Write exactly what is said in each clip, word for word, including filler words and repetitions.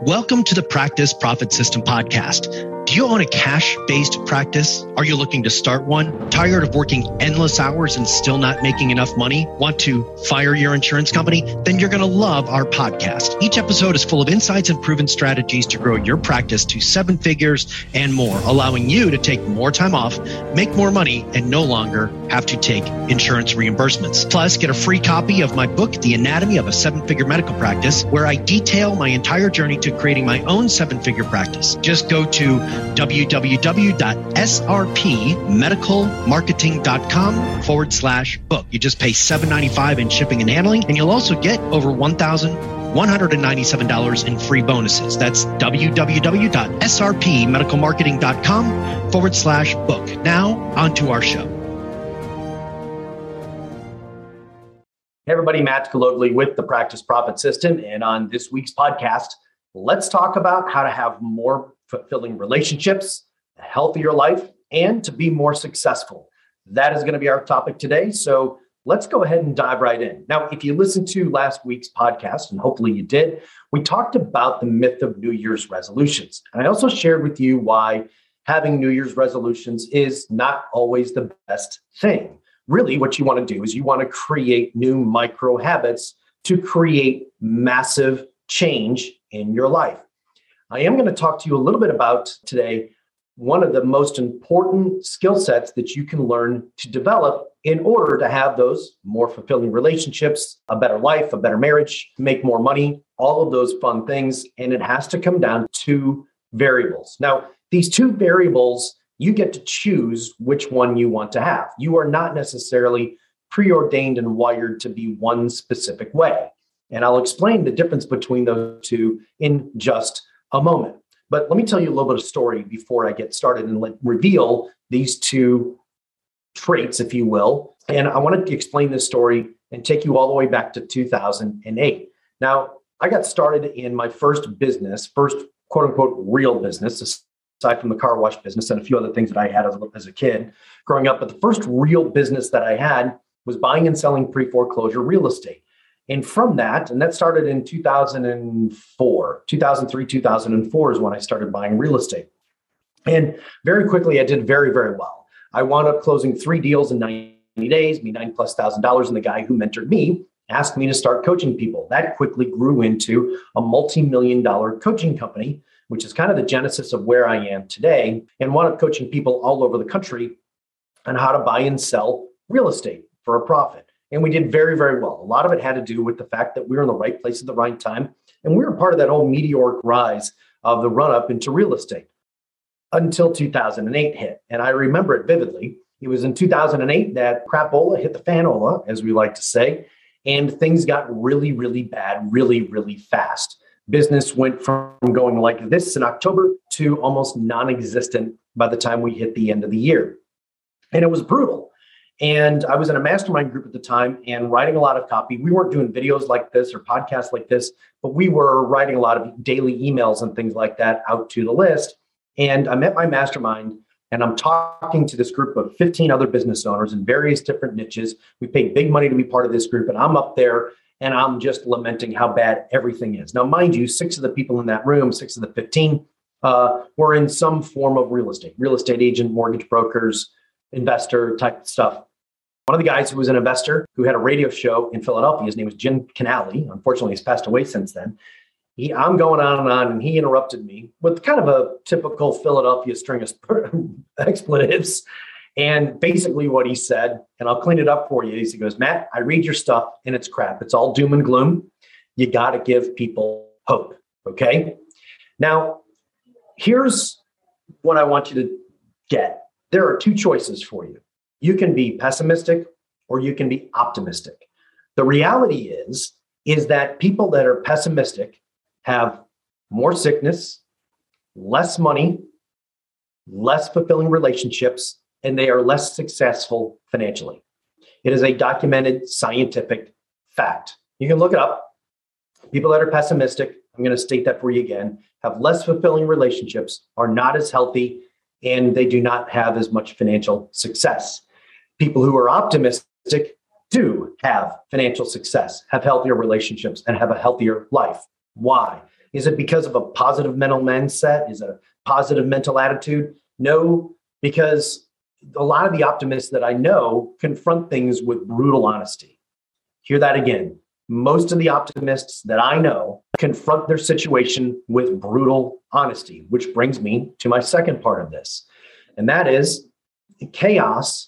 Welcome to the Practice Profit System podcast. Do you own a cash-based practice? Are you looking to start one? Tired of working endless hours and still not making enough money? Want to fire your insurance company? Then you're going to love our podcast. Each episode is full of insights and proven strategies to grow your practice to seven figures and more, allowing you to take more time off, make more money, and no longer have to take insurance reimbursements. Plus, get a free copy of my book, The Anatomy of a Seven-Figure Medical Practice, where I detail my entire journey to creating my own seven-figure practice. Just go to www.srpmedicalmarketing.com forward slash book. You just pay seven dollars and ninety-five cents in shipping and handling, and you'll also get over one thousand one hundred ninety-seven dollars in free bonuses. That's www.srpmedicalmarketing.com forward slash book. Now, on to our show. Hey everybody, Matt Kalogli with the Practice Profit System. And on this week's podcast, let's talk about how to have more fulfilling relationships, a healthier life, and to be more successful. That is going to be our topic today. So let's go ahead and dive right in. Now, if you listened to last week's podcast, and hopefully you did, we talked about the myth of New Year's resolutions. And I also shared with you why having New Year's resolutions is not always the best thing. Really, what you want to do is you want to create new micro habits to create massive change in your life. I am going to talk to you a little bit about today one of the most important skill sets that you can learn to develop in order to have those more fulfilling relationships, a better life, a better marriage, make more money, all of those fun things. And it has to come down to two variables. Now, these two variables, you get to choose which one you want to have. You are not necessarily preordained and wired to be one specific way. And I'll explain the difference between those two in just a moment. But let me tell you a little bit of story before I get started and let, reveal these two traits, if you will. And I want to explain this story and take you all the way back to two thousand eight. Now, I got started in my first business, first quote unquote real business, aside from the car wash business and a few other things that I had as a, as a kid growing up. But the first real business that I had was buying and selling pre-foreclosure real estate. And from that, and that started in two thousand four, two thousand three, two thousand four is when I started buying real estate. And very quickly, I did very, very well. I wound up closing three deals in ninety days, me nine plus thousand dollars. And the guy who mentored me asked me to start coaching people. That quickly grew into a multi-million dollar coaching company, which is kind of the genesis of where I am today, and wound up coaching people all over the country on how to buy and sell real estate for a profit. And we did very, very well. A lot of it had to do with the fact that we were in the right place at the right time. And we were part of that whole meteoric rise of the run-up into real estate until two thousand eight hit. And I remember it vividly. It was in two thousand eight that crapola hit the fanola, as we like to say, and things got really, really bad, really, really fast. Business went from going like this in October to almost non-existent by the time we hit the end of the year. And it was brutal. And I was in a mastermind group at the time and writing a lot of copy. We weren't doing videos like this or podcasts like this, but we were writing a lot of daily emails and things like that out to the list. And I'm at my mastermind and I'm talking to this group of fifteen other business owners in various different niches. We paid big money to be part of this group. And I'm up there and I'm just lamenting how bad everything is. Now, mind you, six of the people in that room, six of the fifteen, uh, were in some form of real estate, real estate agent, mortgage brokers, investor type stuff. One of the guys who was an investor who had a radio show in Philadelphia, his name was Jim Canali. Unfortunately, he's passed away since then. He, I'm going on and on, and he interrupted me with kind of a typical Philadelphia string of expletives. And basically what he said, and I'll clean it up for you, is he goes, Matt, I read your stuff and it's crap. It's all doom and gloom. You got to give people hope. Okay. Now, here's what I want you to get. There are two choices for you. You can be pessimistic or you can be optimistic. The reality is, is that people that are pessimistic have more sickness, less money, less fulfilling relationships, and they are less successful financially. It is a documented scientific fact. You can look it up. People that are pessimistic, I'm going to state that for you again, have less fulfilling relationships, are not as healthy, and they do not have as much financial success. People who are optimistic do have financial success, have healthier relationships, and have a healthier life. Why? Is it because of a positive mental mindset? Is it a positive mental attitude? No, because a lot of the optimists that I know confront things with brutal honesty. Hear that again. Most of the optimists that I know confront their situation with brutal honesty, which brings me to my second part of this. And that is chaos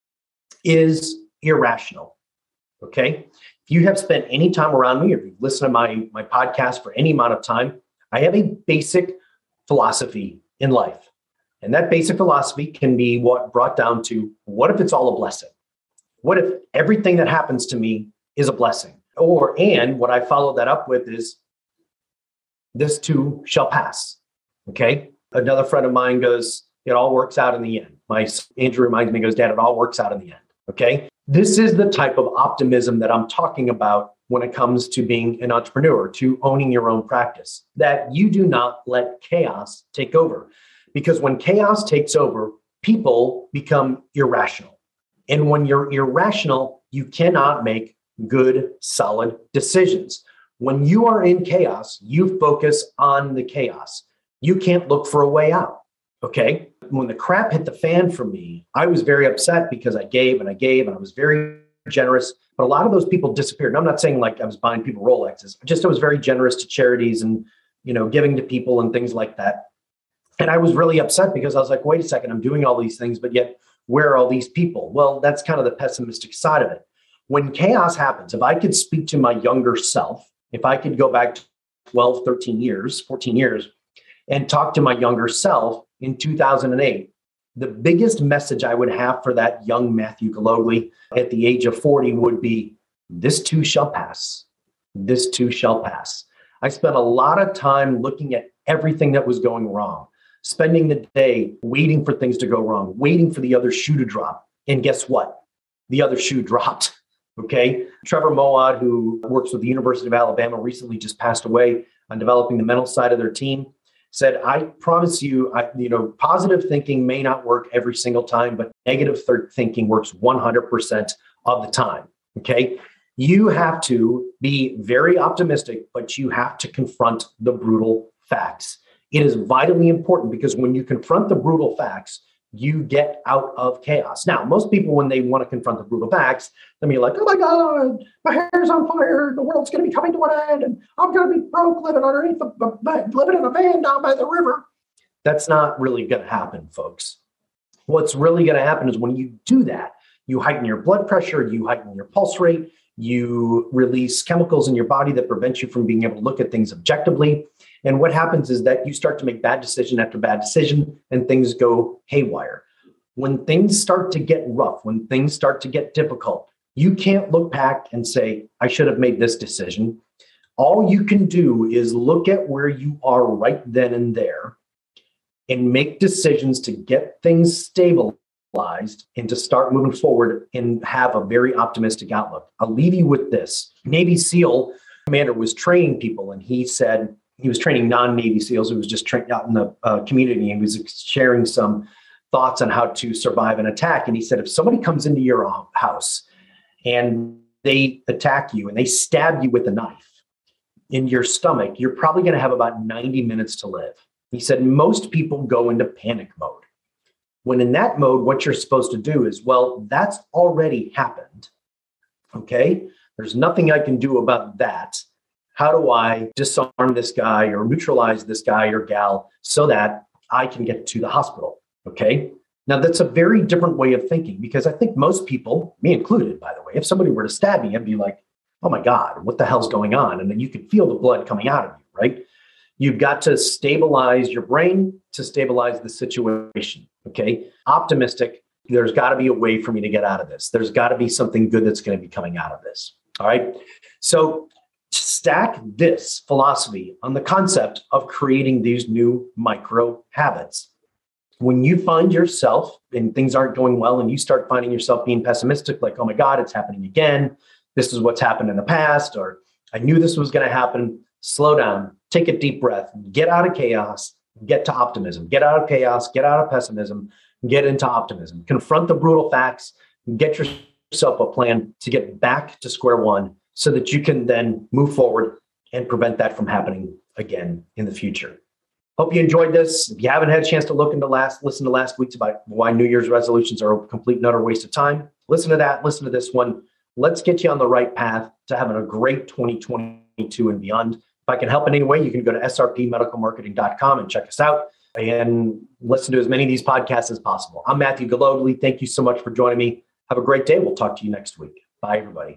is irrational. Okay. If you have spent any time around me, or if you've listened to my, my podcast for any amount of time, I have a basic philosophy in life. And that basic philosophy can be what brought down to, what if it's all a blessing? What if everything that happens to me is a blessing? Or, and what I follow that up with is, this too shall pass. Okay. Another friend of mine goes, it all works out in the end. My Andrew reminds me, goes, Dad, it all works out in the end. Okay. This is the type of optimism that I'm talking about when it comes to being an entrepreneur, to owning your own practice, that you do not let chaos take over. Because when chaos takes over, people become irrational. And when you're irrational, you cannot make good, solid decisions. When you are in chaos, you focus on the chaos. You can't look for a way out. Okay. When the crap hit the fan for me, I was very upset because I gave and I gave and I was very generous. But a lot of those people disappeared. And I'm not saying like I was buying people Rolexes. Just I was very generous to charities and, you know, giving to people and things like that. And I was really upset because I was like, wait a second, I'm doing all these things, but yet where are all these people? Well, that's kind of the pessimistic side of it. When chaos happens, if I could speak to my younger self, if I could go back twelve, thirteen years, fourteen years, and talk to my younger self in two thousand eight, the biggest message I would have for that young Matthew Galogli at the age of forty would be, this too shall pass. This too shall pass. I spent a lot of time looking at everything that was going wrong, spending the day waiting for things to go wrong, waiting for the other shoe to drop. And guess what? The other shoe dropped. Okay. Trevor Moawad, who works with the University of Alabama, recently just passed away on developing the mental side of their team, said, I promise you, I, you know, positive thinking may not work every single time, but negative th- thinking works one hundred percent of the time. Okay. You have to be very optimistic, but you have to confront the brutal facts. It is vitally important because when you confront the brutal facts, you get out of chaos. Now, most people, when they want to confront the brutal facts, they'll be like, oh my God, my hair's on fire. The world's going to be coming to an end. And I'm going to be broke living underneath the, the living in a van down by the river. That's not really going to happen, folks. What's really going to happen is when you do that, you heighten your blood pressure, you heighten your pulse rate, you release chemicals in your body that prevent you from being able to look at things objectively. And what happens is that you start to make bad decision after bad decision and things go haywire. When things start to get rough, when things start to get difficult, you can't look back and say, I should have made this decision. All you can do is look at where you are right then and there and make decisions to get things stabilized and to start moving forward and have a very optimistic outlook. I'll leave you with this. Navy SEAL commander was training people and he said, he was training non-Navy SEALs who was just trained out in the uh, community. And he was sharing some thoughts on how to survive an attack. And he said, if somebody comes into your house and they attack you and they stab you with a knife in your stomach, you're probably going to have about ninety minutes to live. He said, most people go into panic mode. When in that mode, what you're supposed to do is, well, that's already happened. Okay. There's nothing I can do about that. How do I disarm this guy or neutralize this guy or gal so that I can get to the hospital? Okay. Now, that's a very different way of thinking because I think most people, me included, by the way, if somebody were to stab me, I'd be like, oh my God, what the hell's going on? And then you could feel the blood coming out of you, right? You've got to stabilize your brain to stabilize the situation. Okay. Optimistic. There's got to be a way for me to get out of this. There's got to be something good that's going to be coming out of this. All right. So stack this philosophy on the concept of creating these new micro habits. When you find yourself and things aren't going well and you start finding yourself being pessimistic, like, oh my God, it's happening again. This is what's happened in the past, or I knew this was going to happen. Slow down, take a deep breath, get out of chaos, get to optimism, get out of chaos, get out of pessimism, get into optimism, confront the brutal facts, get yourself a plan to get back to square one so that you can then move forward and prevent that from happening again in the future. Hope you enjoyed this. If you haven't had a chance to look into last, listen to last week's about why New Year's resolutions are a complete and utter waste of time. Listen to that. Listen to this one. Let's get you on the right path to having a great twenty twenty-two and beyond. If I can help in any way, you can go to S R P medical marketing dot com and check us out and listen to as many of these podcasts as possible. I'm Matthew Galogly. Thank you so much for joining me. Have a great day. We'll talk to you next week. Bye, everybody.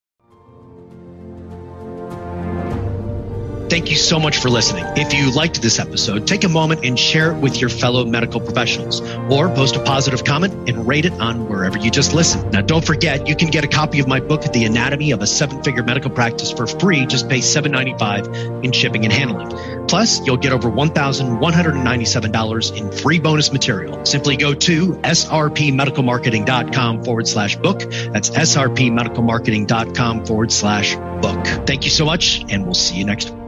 Thank you so much for listening. If you liked this episode, take a moment and share it with your fellow medical professionals, or post a positive comment and rate it on wherever you just listen. Now, don't forget, you can get a copy of my book, The Anatomy of a Seven-Figure Medical Practice, for free. Just pay seven dollars and ninety-five cents in shipping and handling. Plus, you'll get over one thousand one hundred ninety-seven dollars in free bonus material. Simply go to S R P medical marketing dot com forward slash book. That's S R P medical marketing dot com forward slash book. Thank you so much, and we'll see you next week.